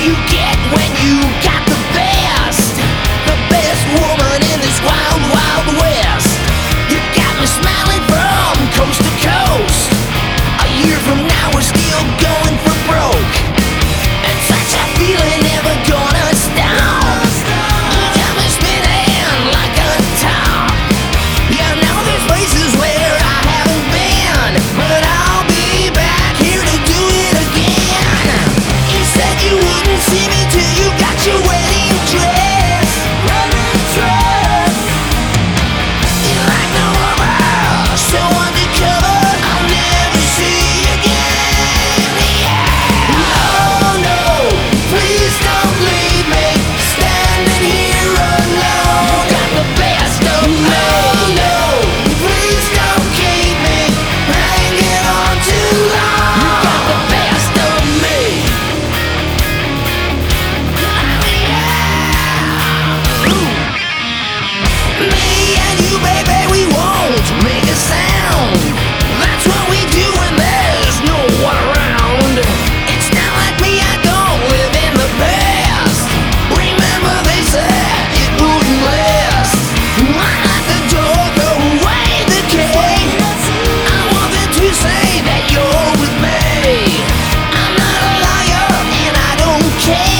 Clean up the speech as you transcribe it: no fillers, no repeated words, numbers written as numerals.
you get when you got the best woman in this wild, wild west. You got me smiling from coast to coast. A year from now we're still going for broke, and such a feeling never gonna stop. You got me spinning like a top. Yeah, now there's places where I haven't been, but I'll be back here to do it again. You said you wouldn't see me till you got your wedding dress. You're like no other, so undercover, I'll never see you again. Yeah. Oh no, please don't leave me standing here alone. You got the best of me. Oh no, please don't keep me hanging on too long. You got the best of me. Me and you, baby, we won't make a sound. That's what we do when there's no one around. It's not like me, I don't live in the past. Remember they said it wouldn't last. I like the door, throw away the key. I want them to say that you're with me. I'm not a liar and I don't care.